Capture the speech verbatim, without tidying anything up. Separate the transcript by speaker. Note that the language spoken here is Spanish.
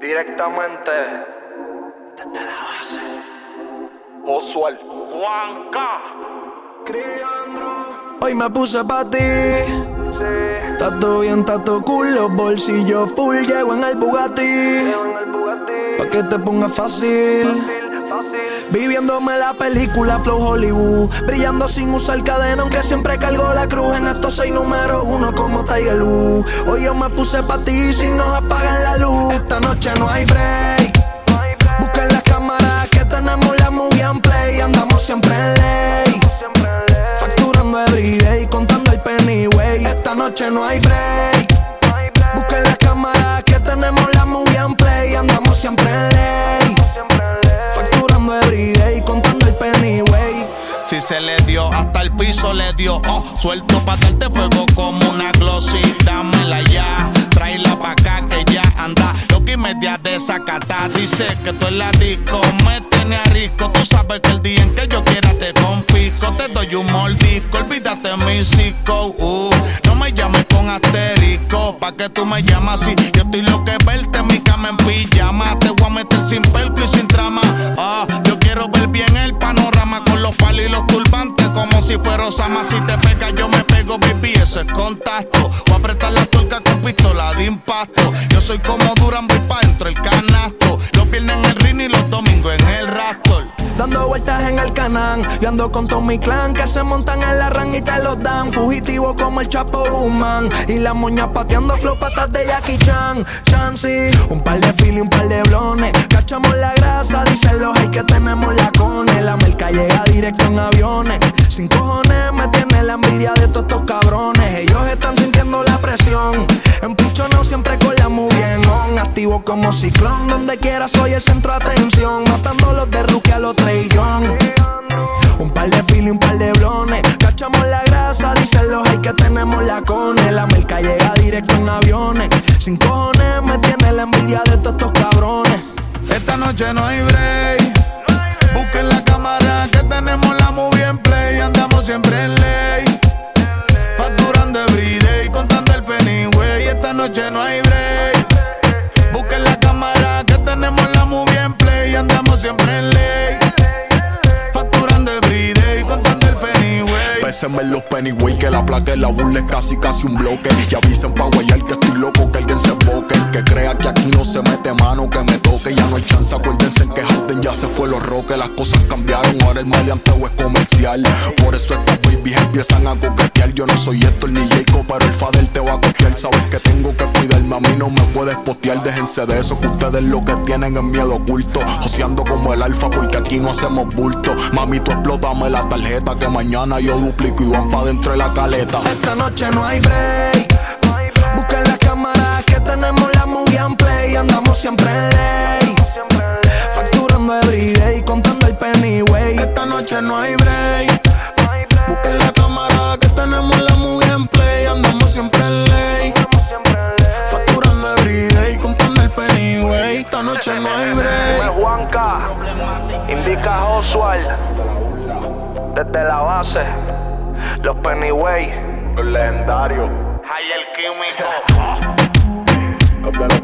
Speaker 1: Directamente desde la base. Oswald Juanca Criandro.
Speaker 2: Hoy me puse pa' ti.
Speaker 1: Sí.
Speaker 2: Está todo bien, está todo cool. Los bolsillos full. Llego en el Bugatti.
Speaker 1: Llego en el Bugatti.
Speaker 2: Pa' que te ponga fácil.
Speaker 1: Fácil, fácil.
Speaker 2: Viviéndome la película Flow Hollywood. Brillando sin usar cadena, aunque siempre cargo la cruz. En estos seis números uno como Tiger Woods. Hoy yo me puse pa' ti si nos apagan la luz. Esta noche no hay break. Busquen las cámaras que tenemos la movie en play. Andamos siempre en ley. Facturando everyday, contando el penny way. Esta noche no hay break. Busquen las cámaras que tenemos la movie en play. Andamos siempre en ley. Facturando everyday, contando el penny way.
Speaker 3: Si se le dio, hasta el piso le dio. Oh, suelto pa' darte fuego como una glossy. Dámela ya, tráela pa' acá que ya anda loca y media desacata. Dice que tú en la disco me tiene a risco. Tú sabes que el día en que yo quiera te confisco. Te doy un mordisco, olvídate mi psico. Uh, no me llames con asterisco, pa' que tú me llamas así. Yo estoy lo que verte en mi cama en pijama. Te voy a meter sin pelco y sin trama. Ah, yo quiero ver bien el panorama con los palos y los turbantes como si fuera Osama. Si te pega yo me pego, baby, eso es contacto. Voy a apretar la tuerca con pistola de impacto. Yo soy como Durán, voy pa' dentro el canasto. Los viernes en el ring y los domingos en el Raptor.
Speaker 2: Dando vueltas en el Canán, yo ando con todo mi clan que se montan en la ran y te los dan. Fugitivo como el Chapo Guzmán y las moñas pateando flow patas de Jackie Chan. Chansey, un par de fili, un par de blones. Cachamos la grasa, dicen los hay que tenemos la cone. La merca llega directo en aviones. Sin cojones me tiene la envidia de todos estos cabrones. Ellos están sintiendo la presión. En pichonao siempre con la muy bien on. Activo como ciclón, donde quiera soy el centro de atención. Matando los de rookie a los Trey Young. Un par de fili, un par de blones. Cachamos la grasa, dicen los hay que tenemos la cone. La merca llega directo en aviones. Sin cojones me tiene la envidia de todos estos cabrones.
Speaker 3: Esta noche no hay break. Busquen la cámara que tenemos la movie en play. Andamos siempre en ley. Facturando everyday, contando el penny way. Esta noche no hay break. Busquen la cámara que tenemos la movie en play. Andamos siempre en ley. Facturando everyday, contando el penny way.
Speaker 4: Pésenme los pennyway, que la placa y la burla es casi casi un bloque. Y avisen pa' guayar que estoy loco, que alguien se emboque. El que crea que aquí no se mete mano, que me toque. Ya no hay chance, acuérdense que Harden ya se fue los roques. Las cosas cambiaron, ahora el maleanteo es comercial. Por eso estas babies empiezan a coquetear. Yo no soy esto ni Jacob, pero el Fadel te va a costear. Sabes que tengo que cuidarme, a mí no me puedes postear. Déjense de eso, que ustedes lo que tienen es miedo oculto. Joseando como el alfa, porque aquí no hacemos bulto. Mami, tú explótame la tarjeta, que mañana yo duplico y van pa' dentro de la caleta.
Speaker 2: Esta noche no hay break. Busquen las cámaras que tenemos la movie en play. Andamos siempre en ley. Facturando everyday, contando el penny way.
Speaker 4: Esta noche no hay break. Busquen la cámara que tenemos la movie en play. Andamos siempre en ley. Facturando everyday, contando el penny way. Esta noche no hay break.
Speaker 1: Juanca indica Oswald desde la base. Los Pennyway,
Speaker 4: Los legendarios.
Speaker 3: Hay el químico.